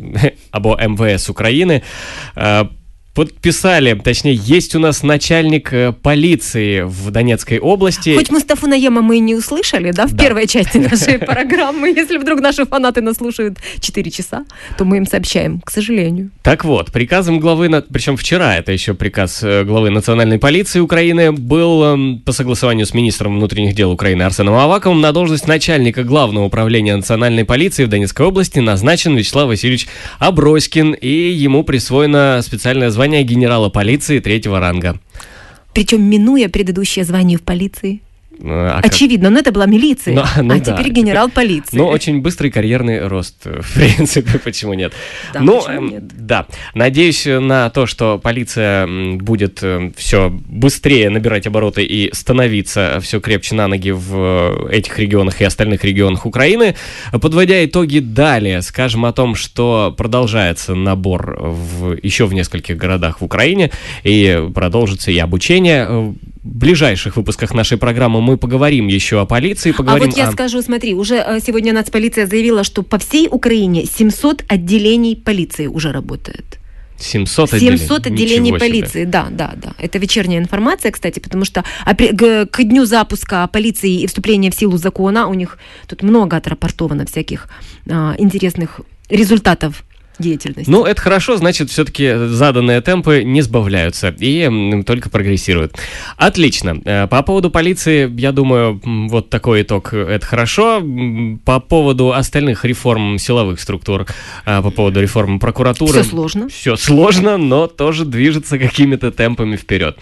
або эм вэ эс Украины. Э, Подписали, точнее, есть у нас начальник э, полиции в Донецкой области. Хоть Мустафу Наема мы и не услышали, да, в Да. первой части нашей программы. Если вдруг наши фанаты нас слушают четыре часа, то мы им сообщаем, к сожалению. Так вот, приказом главы, на- причем вчера, это еще приказ э, главы Национальной полиции Украины, был э, по согласованию с министром внутренних дел Украины Арсеном Аваковым на должность начальника Главного управления Национальной полиции в Донецкой области назначен Вячеслав Васильевич Аброськин, и ему присвоено специальное звание генерала полиции третьего ранга. Причем минуя предыдущее звание в полиции. А как- Очевидно, но это была милиция, Ну, ну а да, теперь генерал полиции. Ну, очень быстрый карьерный рост, в принципе, почему нет? Да, ну, почему эм, нет? да. Надеюсь на то, что полиция м, будет все быстрее набирать обороты и становиться все крепче на ноги в этих регионах и остальных регионах Украины. Подводя итоги далее, скажем о том, что продолжается набор в, еще в нескольких городах в Украине, и продолжится и обучение. В ближайших выпусках нашей программы мы поговорим еще о полиции, А поговорим вот я о... скажу, смотри, уже э, сегодня нацполиция заявила, что по всей Украине семьсот отделений полиции уже работает. семьсот отделений. семьсот отделений Ничего себе. полиции, да, да, да. Это вечерняя информация, кстати, потому что опре- к, к дню запуска полиции и вступления в силу закона у них тут много отрапортовано всяких а, интересных результатов деятельности. Ну, это хорошо, значит, все-таки заданные темпы не сбавляются и м, только прогрессируют. Отлично. Э, По поводу полиции, я думаю, м, вот такой итог, это хорошо. М, По поводу остальных реформ силовых структур, э, по поводу реформы прокуратуры... Все сложно. Все сложно, но тоже движется какими-то темпами вперед.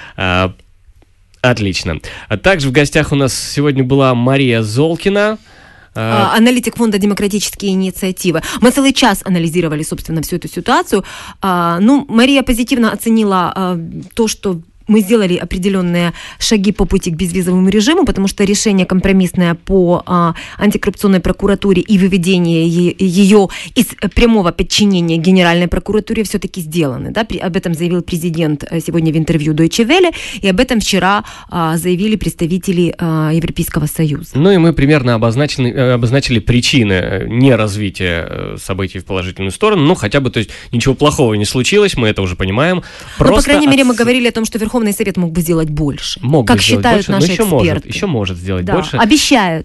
Э, Отлично. А также в гостях у нас сегодня была Мария Золкина. А, аналитик фонда «Демократические инициативы». Мы целый час анализировали, собственно, всю эту ситуацию. А, ну, Мария позитивно оценила а, то, что мы сделали определенные шаги по пути к безвизовому режиму, потому что решение компромиссное по а, антикоррупционной прокуратуре и выведение е- ее из прямого подчинения Генеральной прокуратуре все-таки сделаны. Да? При, об этом заявил президент сегодня в интервью Deutsche Welle, и об этом вчера а, заявили представители а, Европейского Союза. Ну и мы примерно обозначили, э, обозначили причины неразвития э, событий в положительную сторону. Ну, хотя бы, то есть, ничего плохого не случилось, мы это уже понимаем. Ну, по крайней мере, от- мы говорили о том, что Верховный Совет мог бы сделать больше. Мог как бы сделать считают больше, но наши еще эксперты. может, еще может сделать Да, больше. обещают.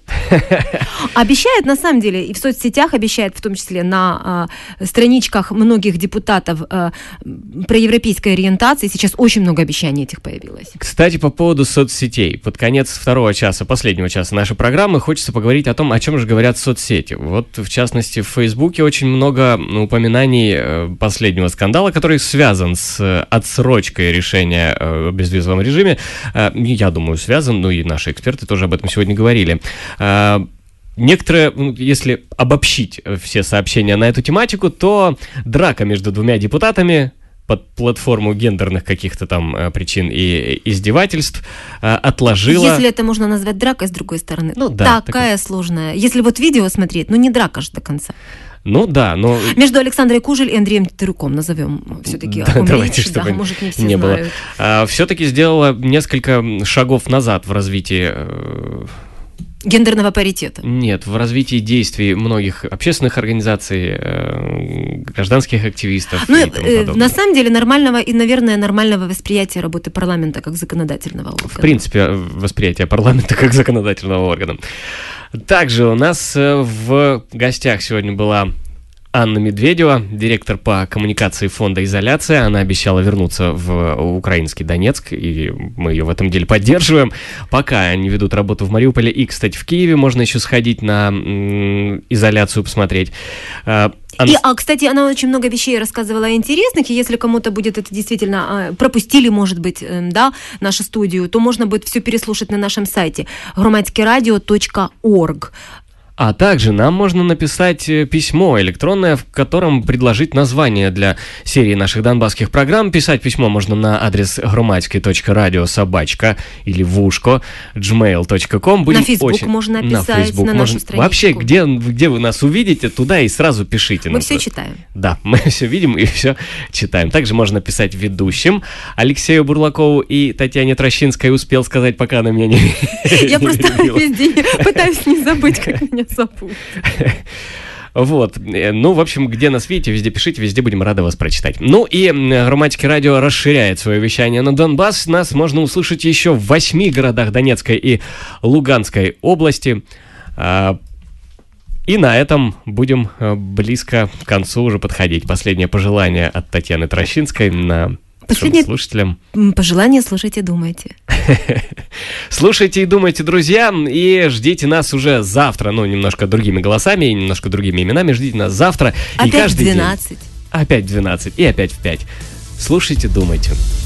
Обещают, на самом деле, и в соцсетях обещают, в том числе на а, страничках многих депутатов а, проевропейской ориентации. Сейчас очень много обещаний этих появилось. Кстати, по поводу соцсетей. Под конец второго часа, последнего часа нашей программы хочется поговорить о том, о чем же говорят соцсети. Вот, в частности, в Фейсбуке очень много упоминаний э, последнего скандала, который связан с э, отсрочкой решения э, о безвизовом режиме. Э, я думаю, связан, ну и наши эксперты тоже об этом сегодня говорили. Э, Некоторые, ну, если обобщить все сообщения на эту тематику, то драка между двумя депутатами под платформу гендерных каких-то там э, причин и издевательств э, отложила... Если это можно назвать дракой, с другой стороны. Ну да, Такая сложная. Если вот видео смотреть, ну не драка же до конца. Ну да, но... Между Александрой Кужель и Андреем Тетеруком, назовем все-таки. Да, давайте, чтобы да, может, не все не было. знают. А, все-таки сделала несколько шагов назад в развитии... э, Гендерного паритета. Нет, в развитии действий многих общественных организаций, э, гражданских активистов Ну, и тому э, подобное. на самом деле, нормального и, наверное, нормального восприятия работы парламента как законодательного органа. В принципе, восприятие парламента как законодательного органа. Также у нас э, в гостях сегодня была Анна Медведева, директор по коммуникации фонда «Изоляция». Она обещала вернуться в украинский Донецк, и мы ее в этом деле поддерживаем. Пока они ведут работу в Мариуполе. И, кстати, в Киеве можно еще сходить на м, изоляцию, посмотреть. А, Ан- И, а, кстати, она очень много вещей рассказывала интересных, и если кому-то будет это действительно, а, пропустили, может быть, эм, да, нашу студию, то можно будет все переслушать на нашем сайте громадскерадио точка орг. А также нам можно написать э, письмо электронное, в котором предложить название для серии наших донбасских программ. Писать письмо можно на адрес громадский точка радио собачка или вушко джмейл точка ком. На Facebook очень... можно написать, на, Facebook на нашу можно... страничку. Вообще, где, где вы нас увидите, туда и сразу пишите. Мы все читаем. Да, мы все видим и все читаем. Также можно писать ведущим Алексею Бурлакову и Татьяне Трощинской. Успел сказать, пока она меня не Я просто весь день пытаюсь не забыть, как меня зовут. Вот. Ну, в общем, где нас видите, везде пишите, везде будем рады вас прочитать. Ну и Громадский радио расширяет свое вещание на Донбасс. Нас можно услышать еще в восьми городах Донецкой и Луганской области. И на этом будем близко к концу уже подходить. Последнее пожелание от Татьяны Трощинской на... Последнее слушателям. Пожелание слушайте, думайте. Слушайте и думайте, друзья, и ждите нас уже завтра, ну, немножко другими голосами, немножко другими именами, ждите нас завтра. Опять и каждый в двенадцать. День. Опять в двенадцать и опять в пять. Слушайте, думайте.